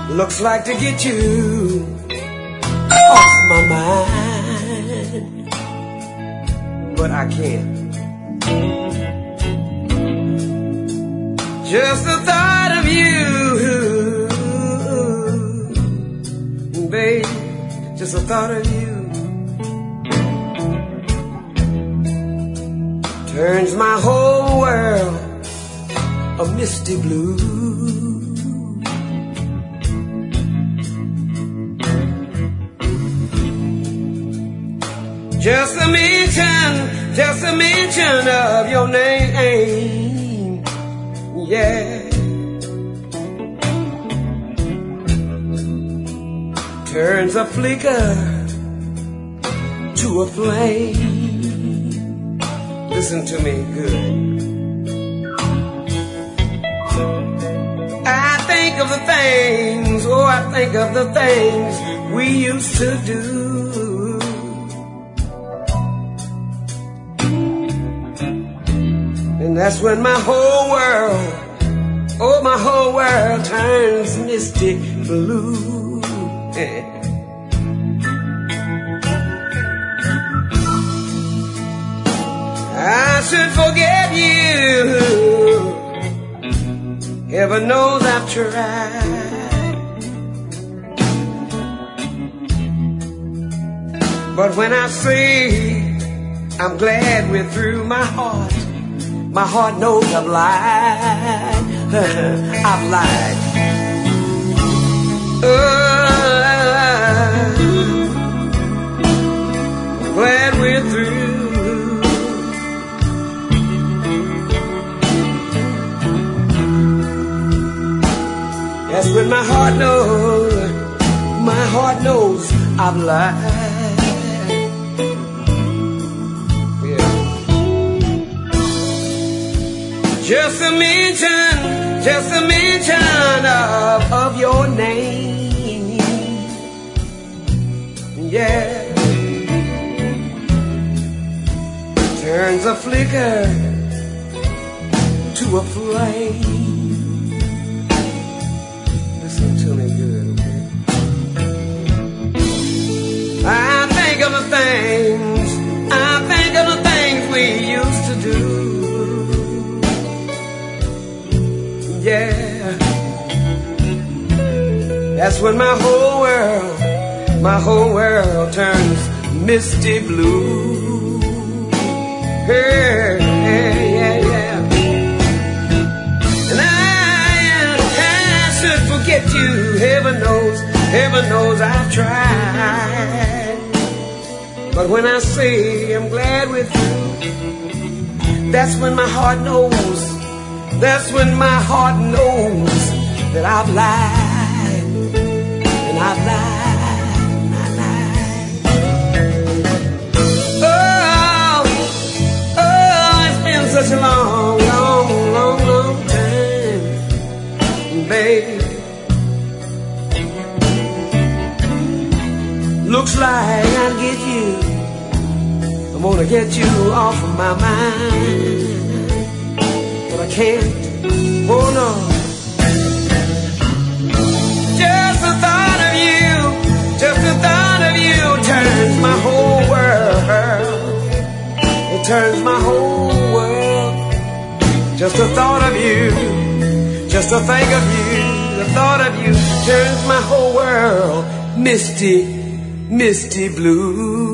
looks like to get you off my mind, but I can't. Just the thought of you, babe, just the thought of you turns my whole world a misty blue. Just a mention of your name, yeah, turns a flicker to a flame. Listen to me good. I think of the things, oh, I think of the things we used to do. And that's when my whole world, oh, my whole world turns misty blue. I should forget you. Heaven knows I've tried. But when I say I'm glad we're through, my heart knows I've lied. I've lied. I'm glad we're through. That's when my heart knows I've lied. Just a mention of your name, yeah, turns a flicker to a flame. Listen to me good, okay? I think of the things we used to do. Yeah, that's when my whole world turns misty blue. Hey, yeah. And I should forget you. Heaven knows I've tried. But when I say I'm glad with you, that's when my heart knows. That's when my heart knows that I've lied, and I've lied. Oh, it's been such a long time, babe. Looks like I'll get you. I'm gonna get you off of my mind. I can't, oh no. Just the thought of you turns my whole world. It turns my whole world. Just the thought of you, just to think of you, the thought of you turns my whole world misty blue.